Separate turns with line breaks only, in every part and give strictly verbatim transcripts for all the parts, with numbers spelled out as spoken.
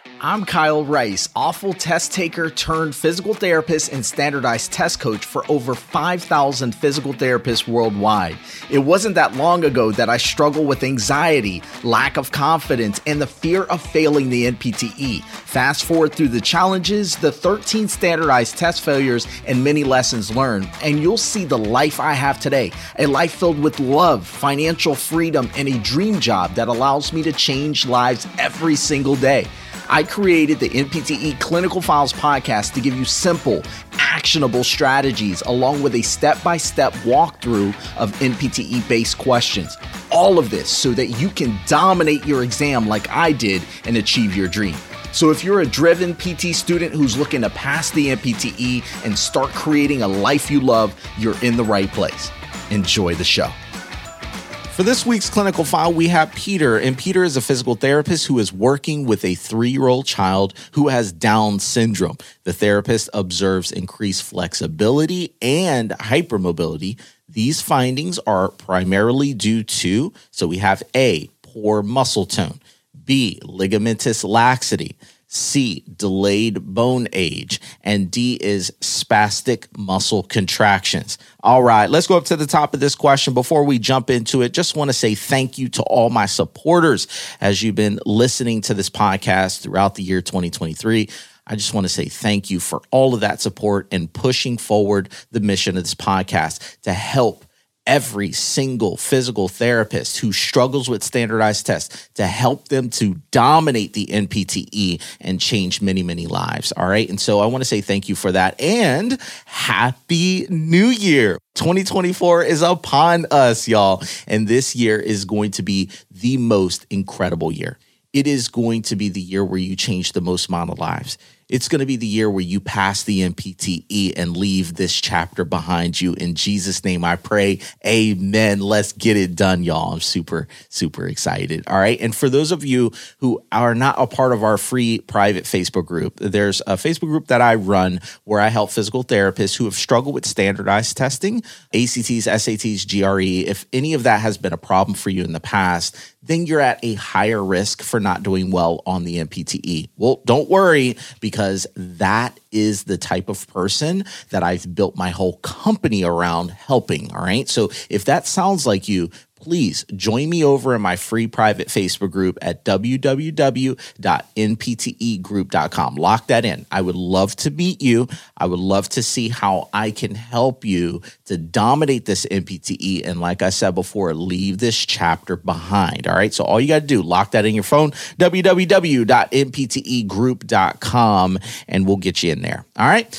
I'm Kyle Rice, awful test taker turned physical therapist and standardized test coach for over five thousand physical therapists worldwide. It wasn't that long ago that I struggled with anxiety, lack of confidence, and the fear of failing the N P T E. Fast forward through the challenges, the thirteen standardized test failures, and many lessons learned, and you'll see the life I have today, a life filled with love, financial freedom, and a dream job that allows me to change lives every single day. I created the N P T E Clinical Files podcast to give you simple, actionable strategies along with a step-by-step walkthrough of N P T E-based questions. All of this so that you can dominate your exam like I did and achieve your dream. So if you're a driven P T student who's looking to pass the N P T E and start creating a life you love, you're in the right place. Enjoy the show. For this week's clinical file, we have Peter, and Peter is a physical therapist who is working with a three-year-old child who has Down syndrome. The therapist observes increased flexibility and hypermobility. These findings are primarily due to, so we have A, poor muscle tone, B, ligamentous laxity, C, delayed bone age, and D is spastic muscle contractions. All right, let's go up to the top of this question. Before we jump into it, just want to say thank you to all my supporters as you've been listening to this podcast throughout the year twenty twenty-three. I just want to say thank you for all of that support and pushing forward the mission of this podcast to help every single physical therapist who struggles with standardized tests, to help them to dominate the N P T E and change many, many lives. All right. And so I want to say thank you for that. And Happy New Year. twenty twenty-four is upon us, y'all. And this year is going to be the most incredible year. It is going to be the year where you change the most amount of lives. It's going to be the year where you pass the N P T E and leave this chapter behind you. In Jesus' name, I pray. Amen. Let's get it done, y'all. I'm super, super excited. All right. And for those of you who are not a part of our free private Facebook group, there's a Facebook group that I run where I help physical therapists who have struggled with standardized testing, A C Ts, S A Ts, G R E. If any of that has been a problem for you in the past, then you're at a higher risk for not doing well on the N P T E. Well, don't worry, because that is the type of person that I've built my whole company around helping, all right? So if that sounds like you, please join me over in my free private Facebook group at w w w dot n p t e group dot com. Lock that in. I would love to meet you. I would love to see how I can help you to dominate this N P T E. And like I said before, leave this chapter behind. All right. So all you got to do, lock that in your phone, w w w dot n p t e group dot com, and we'll get you in there. All right.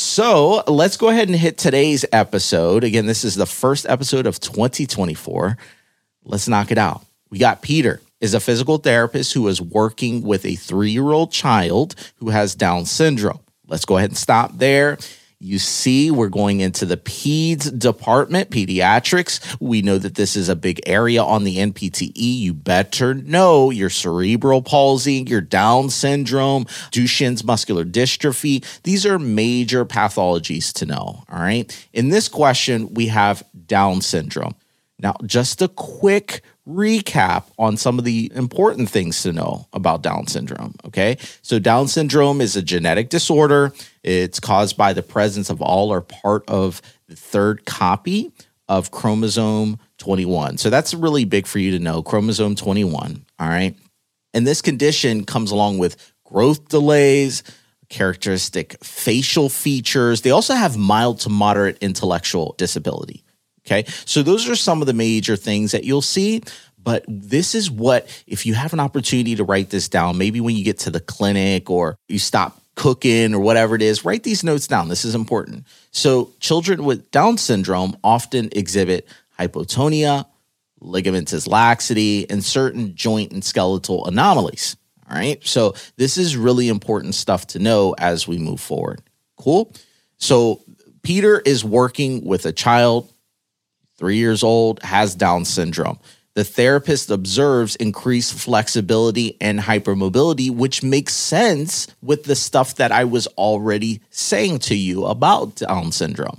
So let's go ahead and hit today's episode. Again, this is the first episode of twenty twenty-four. Let's knock it out. We got Peter is a physical therapist who is working with a three-year-old child who has Down syndrome. Let's go ahead and stop there. You see, we're going into the peds department, pediatrics. We know that this is a big area on the N P T E. You better know your cerebral palsy, your Down syndrome, Duchenne's muscular dystrophy. These are major pathologies to know, all right? In this question, we have Down syndrome. Now, just a quick recap on some of the important things to know about Down syndrome, okay? So Down syndrome is a genetic disorder. It's caused by the presence of all or part of the third copy of chromosome twenty-one. So that's really big for you to know, chromosome twenty-one, all right? And this condition comes along with growth delays, characteristic facial features. They also have mild to moderate intellectual disability. Okay, so those are some of the major things that you'll see, but this is what, if you have an opportunity to write this down, maybe when you get to the clinic or you stop cooking or whatever it is, write these notes down. This is important. So children with Down syndrome often exhibit hypotonia, ligamentous laxity, and certain joint and skeletal anomalies. All right, so this is really important stuff to know as we move forward. Cool. So Peter is working with a child, three years old, has Down syndrome. The therapist observes increased flexibility and hypermobility, which makes sense with the stuff that I was already saying to you about Down syndrome.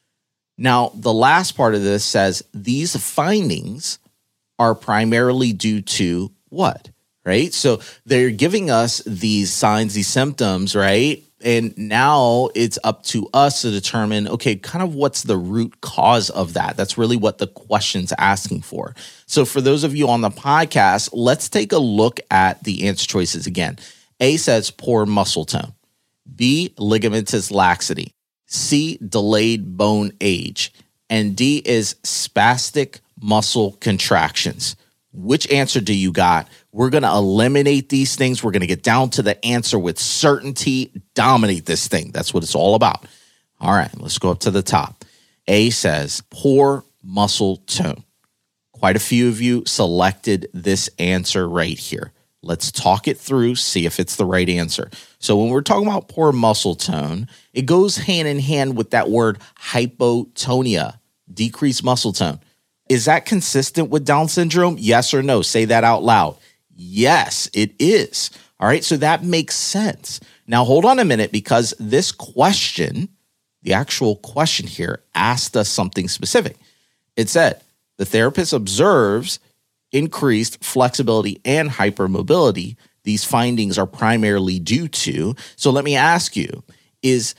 Now, the last part of this says these findings are primarily due to what? right? So they're giving us these signs, these symptoms, right? And now it's up to us to determine, okay, kind of what's the root cause of that? That's really what the question's asking for. So for those of you on the podcast, let's take a look at the answer choices again. A says poor muscle tone. B, ligamentous laxity. C, delayed bone age. And D is spastic muscle contractions. Which answer do you got? We're going to eliminate these things. We're going to get down to the answer with certainty, dominate this thing. That's what it's all about. All right, let's go up to the top. A says poor muscle tone. Quite a few of you selected this answer right here. Let's talk it through, see if it's the right answer. So when we're talking about poor muscle tone, it goes hand in hand with that word hypotonia, decreased muscle tone. Is that consistent with Down syndrome? Yes or no? Say that out loud. Yes, it is. All right, so that makes sense. Now, hold on a minute, because this question, the actual question here, asked us something specific. It said, the therapist observes increased flexibility and hypermobility. These findings are primarily due to, so let me ask you, is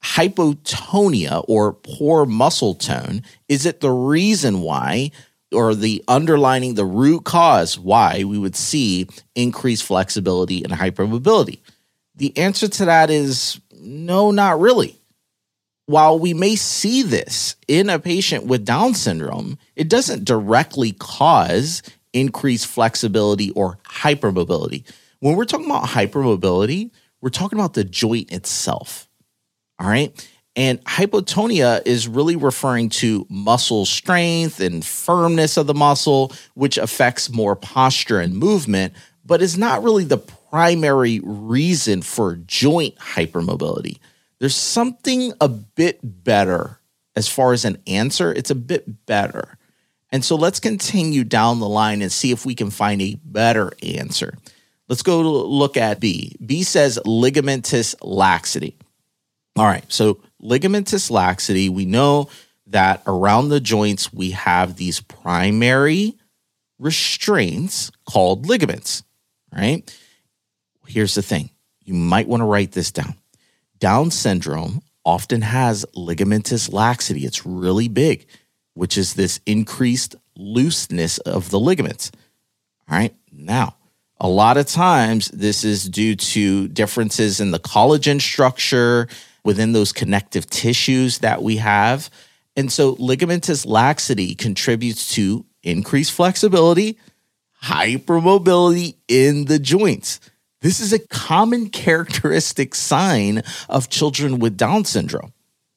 hypotonia or poor muscle tone, is it the reason why, or the underlining the root cause why we would see increased flexibility and hypermobility? The answer to that is no, not really. While we may see this in a patient with Down syndrome, it doesn't directly cause increased flexibility or hypermobility. When we're talking about hypermobility, we're talking about the joint itself. All right. And hypotonia is really referring to muscle strength and firmness of the muscle, which affects more posture and movement, but is not really the primary reason for joint hypermobility. There's something a bit better as far as an answer. It's a bit better. And so let's continue down the line and see if we can find a better answer. Let's go look at B. B says ligamentous laxity. All right, so ligamentous laxity, we know that around the joints, we have these primary restraints called ligaments, right? Here's the thing. You might want to write this down. Down syndrome often has ligamentous laxity. It's really big, which is this increased looseness of the ligaments. All right, now, a lot of times this is due to differences in the collagen structure within those connective tissues that we have. And so ligamentous laxity contributes to increased flexibility, hypermobility in the joints. This is a common characteristic sign of children with Down syndrome.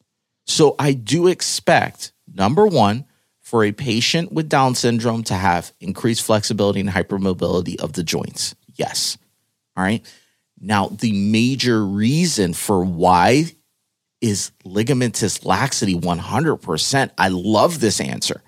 So I do expect, number one, for a patient with Down syndrome to have increased flexibility and hypermobility of the joints. Yes. All right. Now, the major reason for why is ligamentous laxity one hundred percent. I love this answer.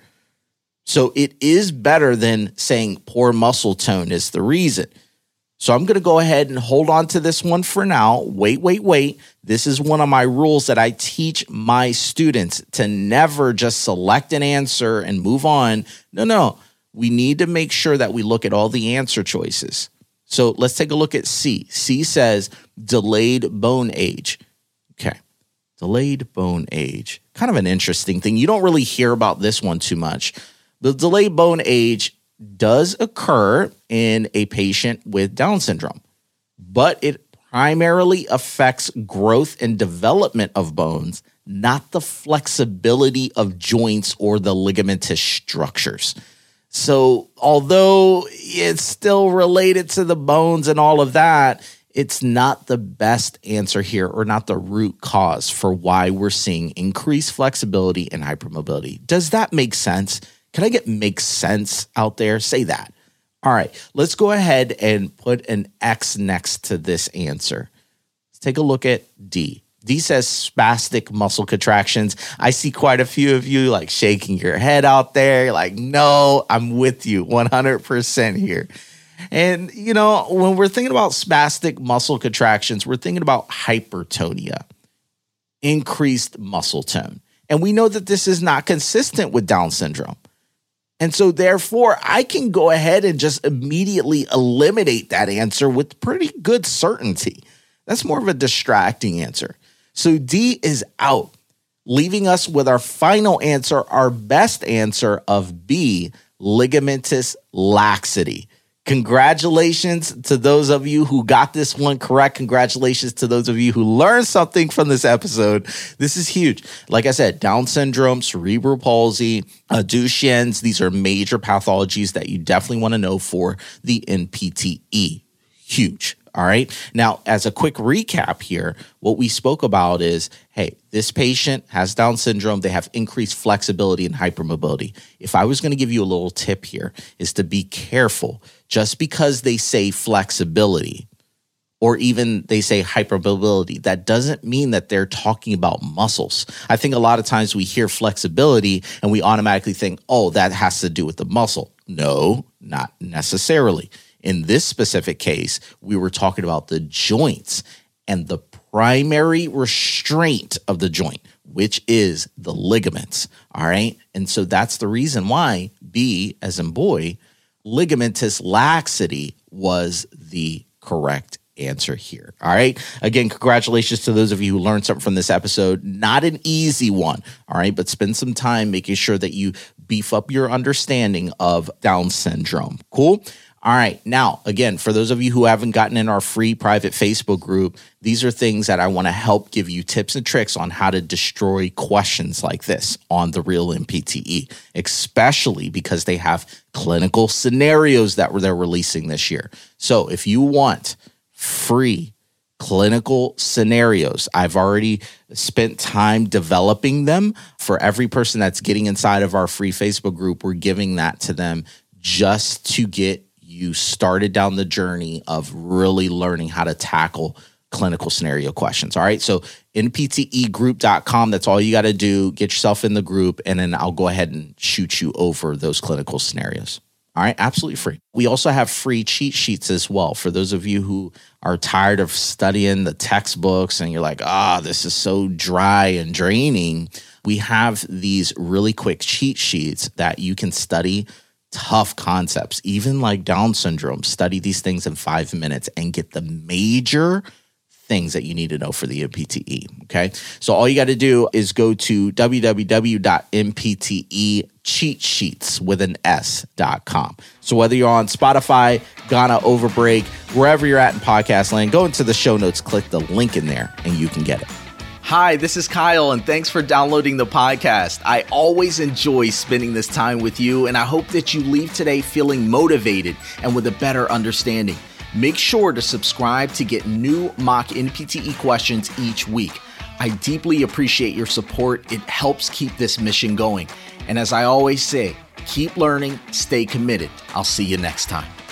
So it is better than saying poor muscle tone is the reason. So I'm going to go ahead and hold on to this one for now. Wait, wait, wait. This is one of my rules that I teach my students, to never just select an answer and move on. No, no. We need to make sure that we look at all the answer choices. So let's take a look at C. C says delayed bone age. Okay. Delayed bone age. Kind of an interesting thing. You don't really hear about this one too much. The delayed bone age does occur in a patient with Down syndrome, but it primarily affects growth and development of bones, not the flexibility of joints or the ligamentous structures. So although it's still related to the bones and all of that, it's not the best answer here, or not the root cause for why we're seeing increased flexibility and hypermobility. Does that make sense? Can I get makes sense out there? Say that. All right, let's go ahead and put an X next to this answer. Let's take a look at D. D says spastic muscle contractions. I see quite a few of you like shaking your head out there. You're like, no, I'm with you one hundred percent here. And, you know, when we're thinking about spastic muscle contractions, we're thinking about hypertonia, increased muscle tone. And we know that this is not consistent with Down syndrome. And so therefore, I can go ahead and just immediately eliminate that answer with pretty good certainty. That's more of a distracting answer. So D is out, leaving us with our final answer, our best answer of B, ligamentous laxity. Congratulations to those of you who got this one correct. Congratulations to those of you who learned something from this episode. This is huge. Like I said, Down syndrome, cerebral palsy, uh, Duchenne's, these are major pathologies that you definitely want to know for the N P T E. Huge. All right. Now, as a quick recap here, what we spoke about is, hey, this patient has Down syndrome. They have increased flexibility and hypermobility. If I was going to give you a little tip here, is to be careful. Just because they say flexibility or even they say hypermobility, that doesn't mean that they're talking about muscles. I think a lot of times we hear flexibility and we automatically think, oh, that has to do with the muscle. No, not necessarily. In this specific case, we were talking about the joints and the primary restraint of the joint, which is the ligaments. All right. And so that's the reason why B, as in boy, ligamentous laxity was the correct answer here. All right. Again, congratulations to those of you who learned something from this episode. Not an easy one. All right. But spend some time making sure that you beef up your understanding of Down syndrome. Cool. All right. Now, again, for those of you who haven't gotten in our free private Facebook group, these are things that I want to help give you tips and tricks on how to destroy questions like this on the real N P T E, especially because they have clinical scenarios that they're releasing this year. So if you want free clinical scenarios, I've already spent time developing them. For every person that's getting inside of our free Facebook group, we're giving that to them just to get you started down the journey of really learning how to tackle clinical scenario questions. All right. So N P T E group dot com, that's all you got to do. Get yourself in the group, and then I'll go ahead and shoot you over those clinical scenarios. All right. Absolutely free. We also have free cheat sheets as well. For those of you who are tired of studying the textbooks and you're like, ah, oh, this is so dry and draining. We have these really quick cheat sheets that you can study tough concepts, even like Down syndrome. Study these things in five minutes and get the major things that you need to know for the N P T E. Okay. So all you got to do is go to w w w dot n p t e cheat sheets with an S dot com. So whether you're on Spotify, Ghana Overbreak, wherever you're at in podcast land, go into the show notes, click the link in there, and you can get it. Hi, this is Kyle, and thanks for downloading the podcast. I always enjoy spending this time with you, and I hope that you leave today feeling motivated and with a better understanding. Make sure to subscribe to get new mock N P T E questions each week. I deeply appreciate your support. It helps keep this mission going. And as I always say, keep learning, stay committed. I'll see you next time.